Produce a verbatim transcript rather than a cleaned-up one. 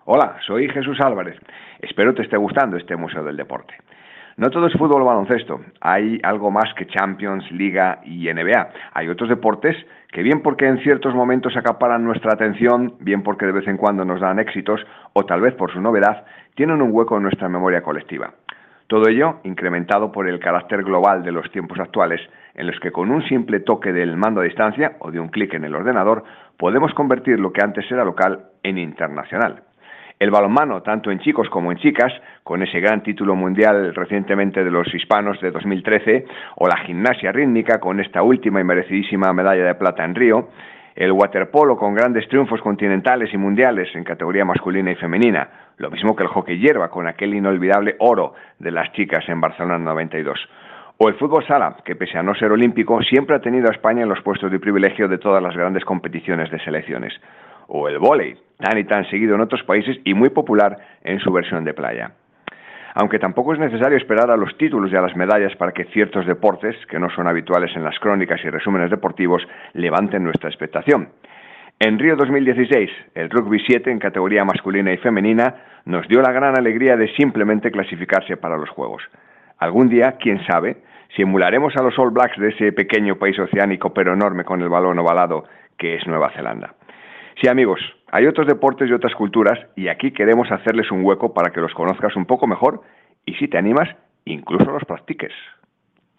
Hola, soy Jesús Álvarez. Espero te esté gustando este Museo del Deporte. No todo es fútbol o baloncesto, hay algo más que Champions, Liga y N B A. Hay otros deportes que bien porque en ciertos momentos acaparan nuestra atención, bien porque de vez en cuando nos dan éxitos, o tal vez por su novedad, tienen un hueco en nuestra memoria colectiva. Todo ello incrementado por el carácter global de los tiempos actuales, en los que con un simple toque del mando a distancia o de un clic en el ordenador, podemos convertir lo que antes era local en internacional. El balonmano, tanto en chicos como en chicas, con ese gran título mundial recientemente de los hispanos de dos mil trece, o la gimnasia rítmica con esta última y merecidísima medalla de plata en Río, el waterpolo con grandes triunfos continentales y mundiales en categoría masculina y femenina, lo mismo que el hockey hierba con aquel inolvidable oro de las chicas en Barcelona noventa y dos. O el fútbol sala, que pese a no ser olímpico, siempre ha tenido a España en los puestos de privilegio de todas las grandes competiciones de selecciones. O el vóley, tan y tan seguido en otros países y muy popular en su versión de playa. Aunque tampoco es necesario esperar a los títulos y a las medallas para que ciertos deportes, que no son habituales en las crónicas y resúmenes deportivos, levanten nuestra expectación. En Río dos mil dieciséis, el rugby siete en categoría masculina y femenina nos dio la gran alegría de simplemente clasificarse para los Juegos. Algún día, quién sabe, si emularemos a los All Blacks de ese pequeño país oceánico pero enorme con el balón ovalado que es Nueva Zelanda. Sí, amigos, hay otros deportes y otras culturas y aquí queremos hacerles un hueco para que los conozcas un poco mejor y si te animas, incluso los practiques.